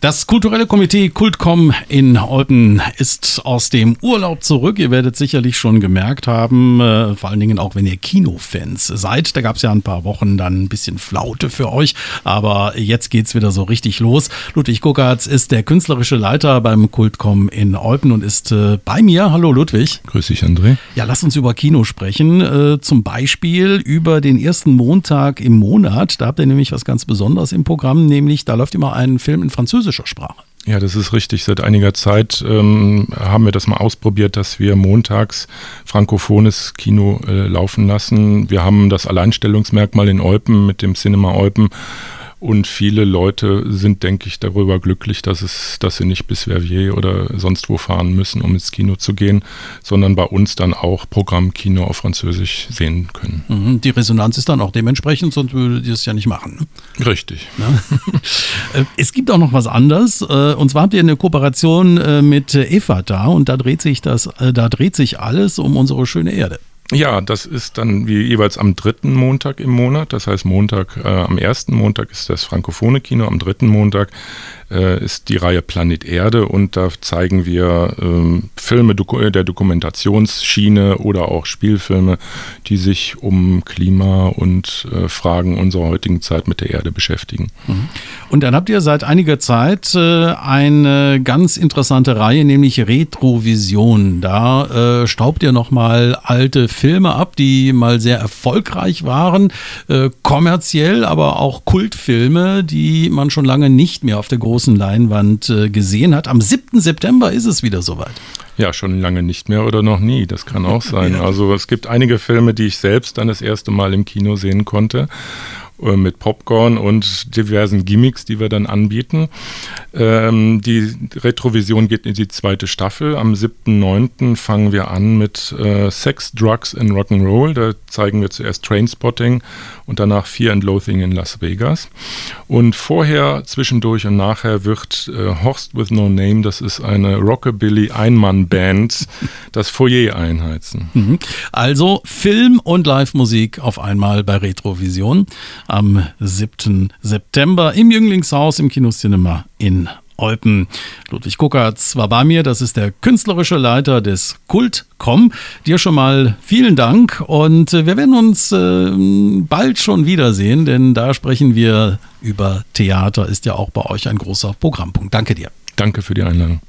Das kulturelle Komitee Kultcom in Olpen ist aus dem Urlaub zurück. Ihr werdet sicherlich schon gemerkt haben, vor allen Dingen auch wenn ihr Kinofans seid. Da gab es ja ein paar Wochen dann ein bisschen Flaute für euch, aber jetzt geht's wieder so richtig los. Ludwig Kuckertz ist der künstlerische Leiter beim Kultcom in Olpen und ist bei mir. Hallo Ludwig. Grüß dich, André. Ja, lass uns über Kino sprechen. Zum Beispiel über den ersten Montag im Monat. Da habt ihr nämlich was ganz Besonderes im Programm, nämlich da läuft immer ein Film in französischer Sprache. Ja, das ist richtig. Seit einiger Zeit haben wir das mal ausprobiert, dass wir montags frankophones Kino laufen lassen. Wir haben das Alleinstellungsmerkmal in Olpen mit dem Cinema Olpen. Und viele Leute sind, denke ich, darüber glücklich, dass sie nicht bis Verviers oder sonst wo fahren müssen, um ins Kino zu gehen, sondern bei uns dann auch Programmkino auf Französisch sehen können. Die Resonanz ist dann auch dementsprechend, sonst würdet ihr es ja nicht machen. Ne? Richtig. Ja? Es gibt auch noch was anderes. Und zwar habt ihr eine Kooperation mit Efata und da dreht sich alles um unsere schöne Erde. Ja, das ist dann wie jeweils am 3. Montag im Monat. Das heißt, am 1. Montag ist das frankophone Kino, am 3. Montag ist die Reihe Planet Erde und da zeigen wir Filme der Dokumentationsschiene oder auch Spielfilme, die sich um Klima und Fragen unserer heutigen Zeit mit der Erde beschäftigen. Und dann habt ihr seit einiger Zeit eine ganz interessante Reihe, nämlich Retrovision. Da staubt ihr nochmal alte Filme ab, die mal sehr erfolgreich waren, kommerziell, aber auch Kultfilme, die man schon lange nicht mehr auf der großen Leinwand gesehen hat. Am 7. September ist es wieder soweit. Ja, schon lange nicht mehr oder noch nie, das kann auch sein. Also es gibt einige Filme, die ich selbst dann das erste Mal im Kino sehen konnte, mit Popcorn und diversen Gimmicks, die wir dann anbieten. Die Retrovision geht in die 2. Staffel. Am 7.9. fangen wir an mit Sex, Drugs and Rock'n'Roll. Da zeigen wir zuerst Trainspotting und danach Fear and Loathing in Las Vegas. Und vorher, zwischendurch und nachher wird Horst with No Name, das ist eine Rockabilly-Einmann-Band, das Foyer einheizen. Also Film und Live-Musik auf einmal bei Retrovision am 7. September im Jünglingshaus im Kinocinema in Olpen. Ludwig Kuckertz war bei mir, das ist der künstlerische Leiter des Kultcom. Dir schon mal vielen Dank und wir werden uns bald schon wiedersehen, denn da sprechen wir über Theater, ist ja auch bei euch ein großer Programmpunkt. Danke dir. Danke für die Einladung.